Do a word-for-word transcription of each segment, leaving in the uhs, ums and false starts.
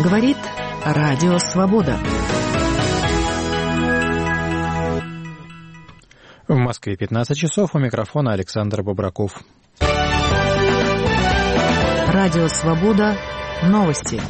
Говорит Радио Свобода. В Москве пятнадцать часов, у микрофона Александр Бобраков. Радио Свобода. Новости.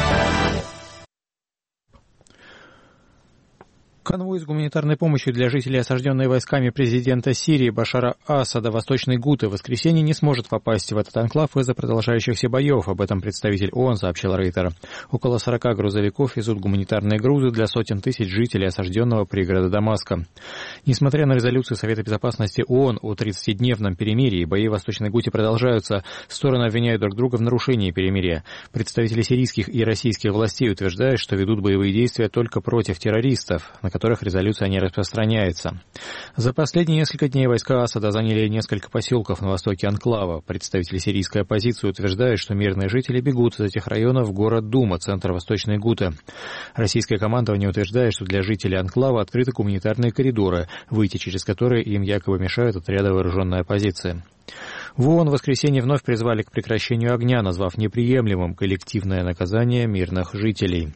Конвой с гуманитарной помощью для жителей, осажденной войсками президента Сирии Башара Асада, Восточной Гуты, в воскресенье не сможет попасть в этот анклав из-за продолжающихся боев. Об этом представитель ООН сообщил Рейтер. Около сорока грузовиков везут гуманитарные грузы для сотен тысяч жителей осажденного пригорода Дамаска. Несмотря на резолюцию Совета Безопасности ООН о тридцатидневном перемирии, бои в Восточной Гуте продолжаются. Стороны обвиняют друг друга в нарушении перемирия. Представители сирийских и российских властей утверждают, что ведут боевые действия только против террористов, на которых резолюция не распространяется. За последние несколько дней войска Асада заняли несколько поселков на востоке анклава. Представители сирийской оппозиции утверждают, что мирные жители бегут из этих районов в город Дума, центр Восточной Гуты. Российское командование утверждает, что для жителей анклава открыты гуманитарные коридоры, выйти через которые им якобы мешают отряды вооруженной оппозиции. В ООН в воскресенье вновь призвали к прекращению огня, назвав неприемлемым коллективное наказание мирных жителей.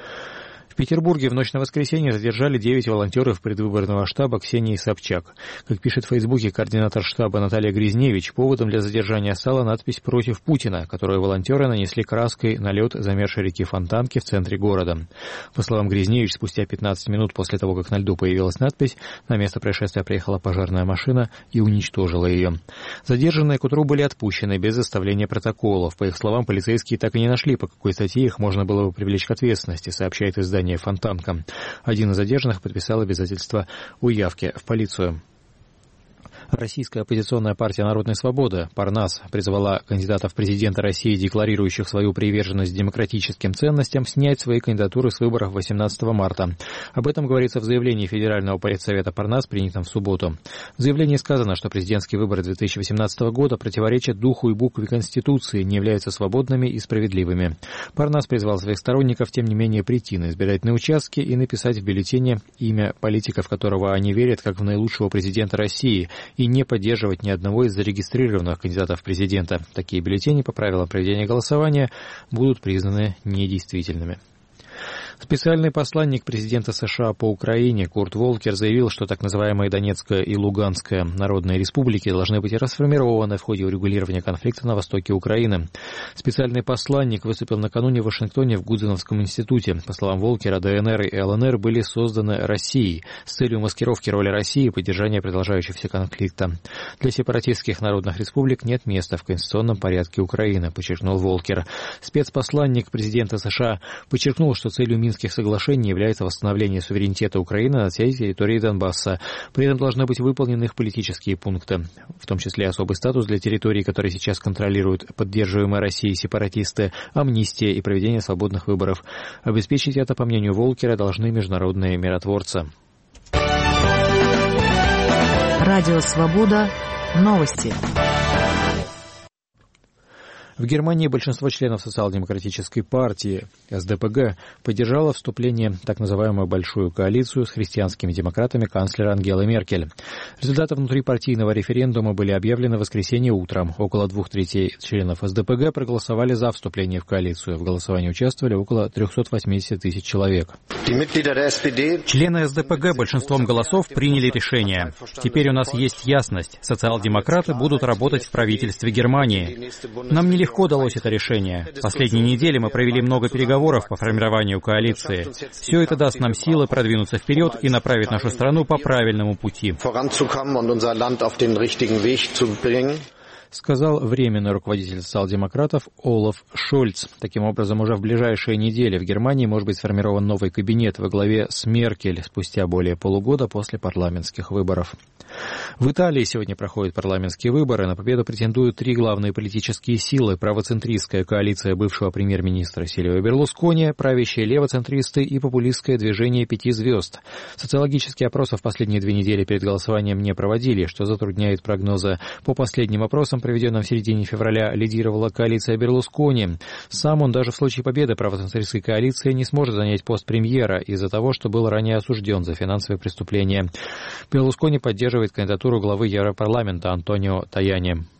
В Петербурге в ночь на воскресенье задержали девять волонтеров предвыборного штаба Ксении Собчак. Как пишет в Фейсбуке координатор штаба Наталья Грязневич, поводом для задержания стала надпись «Против Путина», которую волонтеры нанесли краской на лед замерзшей реки Фонтанки в центре города. По словам Грязневич, спустя пятнадцать минут после того, как на льду появилась надпись, на место происшествия приехала пожарная машина и уничтожила ее. Задержанные к утру были отпущены без составления протоколов. По их словам, полицейские так и не нашли, по какой статье их можно было бы привлечь к ответственности, сообщает издание «Фонтанка». Один из задержанных подписал обязательство уявки в полицию. Российская оппозиционная партия «Народная свобода» Парнас призвала кандидатов в президенты России, декларирующих свою приверженность демократическим ценностям, снять свои кандидатуры с выборов восемнадцатого марта. Об этом говорится в заявлении Федерального политсовета Парнас, принятом в субботу. В заявлении сказано, что президентские выборы две тысячи восемнадцатого года противоречат духу и букве Конституции, не являются свободными и справедливыми. Парнас призвал своих сторонников, тем не менее, прийти на избирательные участки и написать в бюллетене имя политика, в которого они верят, как в наилучшего президента России, и не поддерживать ни одного из зарегистрированных кандидатов в президента. Такие бюллетени по правилам проведения голосования будут признаны недействительными. Специальный посланник президента США по Украине Курт Волкер заявил, что так называемые Донецкая и Луганская народные республики должны быть расформированы в ходе урегулирования конфликта на востоке Украины. Специальный посланник выступил накануне в Вашингтоне в Гудзоновском институте. По словам Волкера, ДНР и ЛНР были созданы Россией с целью маскировки роли России и поддержания продолжающегося конфликта. Для сепаратистских народных республик нет места в конституционном порядке Украины, подчеркнул Волкер. Спецпосланник президента США подчеркнул, что целью Минских соглашений является восстановление суверенитета Украины на всей территории Донбасса. При этом должны быть выполнены их политические пункты, в том числе особый статус для территорий, которые сейчас контролируют поддерживаемые Россией сепаратисты, амнистия и проведение свободных выборов. Обеспечить это, по мнению Волкера, должны международные миротворцы. Радио Свобода. Новости. В Германии большинство членов социал-демократической партии эс дэ пэ гэ поддержало вступление в так называемую «большую коалицию» с христианскими демократами канцлера Ангелы Меркель. Результаты внутрипартийного референдума были объявлены в воскресенье утром. Около двух третей членов эс дэ пэ гэ проголосовали за вступление в коалицию. В голосовании участвовали около триста восемьдесят тысяч человек. Члены эс дэ пэ гэ большинством голосов приняли решение. Теперь у нас есть ясность. Социал-демократы будут работать в правительстве Германии. Нам нелегко Легко удалось это решение. В последние недели мы провели много переговоров по формированию коалиции. Все это даст нам силы продвинуться вперед и направить нашу страну по правильному пути. Сказал временный руководитель социал-демократов Олаф Шольц. Таким образом, уже в ближайшие недели в Германии может быть сформирован новый кабинет во главе с Меркель спустя более полугода после парламентских выборов. В Италии сегодня проходят парламентские выборы. На победу претендуют три главные политические силы: правоцентристская коалиция бывшего премьер-министра Сильвио Берлускони, правящие левоцентристы и популистское движение «Пяти звезд». Социологические опросы в последние две недели перед голосованием не проводили, что затрудняет прогнозы. По последним опросам, проведенным в середине февраля, лидировала коалиция Берлускони. Сам он даже в случае победы правоцентристской коалиции не сможет занять пост премьера из-за того, что был ранее осужден за финансовые преступления. Берлускони поддерживает кандидатуру главы Европарламента Антонио Таяни.